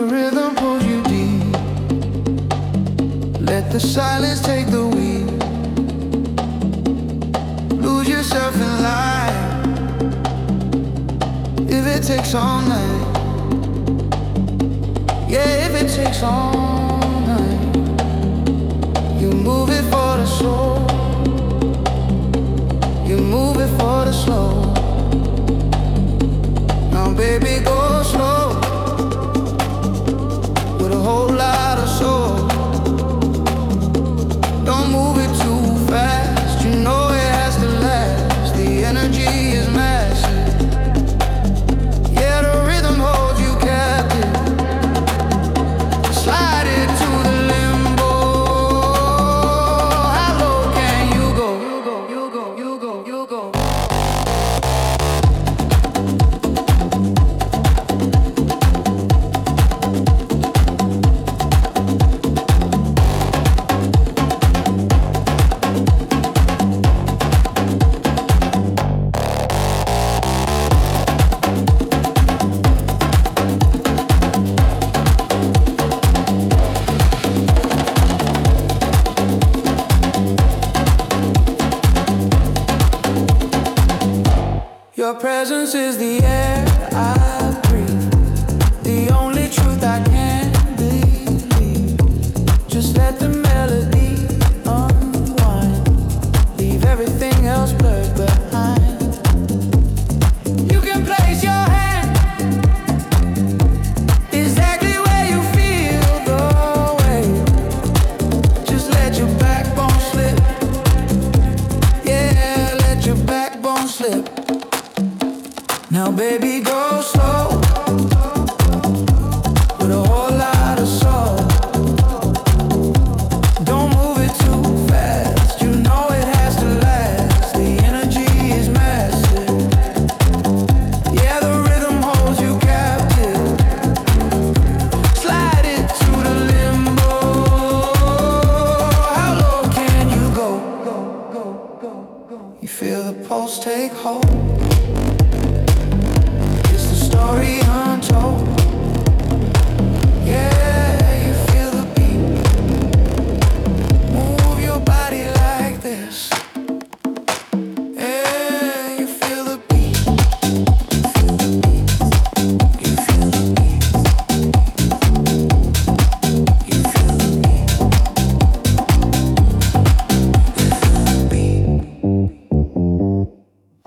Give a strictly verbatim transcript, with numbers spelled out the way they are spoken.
rhythm pulls you deep. Let the silence take the wheel. Lose yourself in life. If it takes all night. Yeah, if it takes all night. You move it for the soul. You move it for the slow. Now baby, go slow. With a whole lot of soul. Don't move it too fast. You know it has to last. The energy is massive. Yeah, the rhythm holds you captive. Slide it to the limbo. How low can you go? You go, you go, you go, you go. Your presence is the air.